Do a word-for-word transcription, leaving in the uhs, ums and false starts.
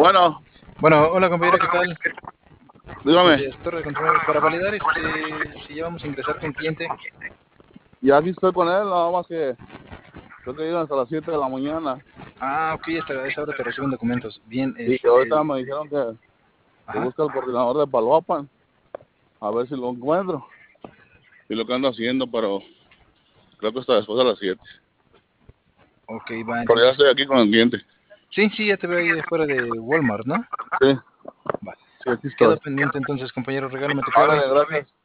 Bueno, Bueno, hola compañero, ¿qué tal? dígame. Desde Torre de Control, para validar este, si ya vamos a ingresar con cliente. Ya aquí estoy con él, nada más que creo que llegan hasta las siete de la mañana. Ah, ok, hasta esa hora te reciben documentos. Bien, Y este... ahorita me dijeron que, que Ajá. busca el coordinador de Paloapan, a ver si lo encuentro. Y lo que ando haciendo, pero creo que hasta después de las siete. Ok, va, Pero ya entonces... estoy aquí con el cliente. Sí, sí, ya te veo ahí afuera de Walmart, ¿no? Sí, Va. sí, aquí estoy. Quedo pendiente entonces, compañero, regálame tu clave. Ándale, gracias.